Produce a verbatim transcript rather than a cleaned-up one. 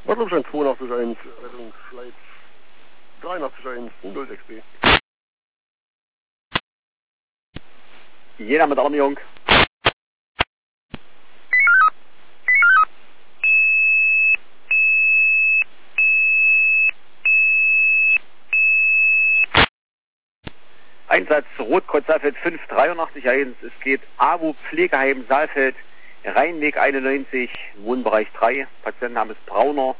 Wattluschein zweiundachtzig eins, Rettungsflight dreiundachtzig eins, null sechs B. Jena mit Alarmierung. Einsatz Rotkreuz Saalfeld fünf dreiundachtzig eins. Es geht A W O Pflegeheim Saalfeld, Rheinweg einundneunzig, Wohnbereich drei. Patientenname ist Brauner.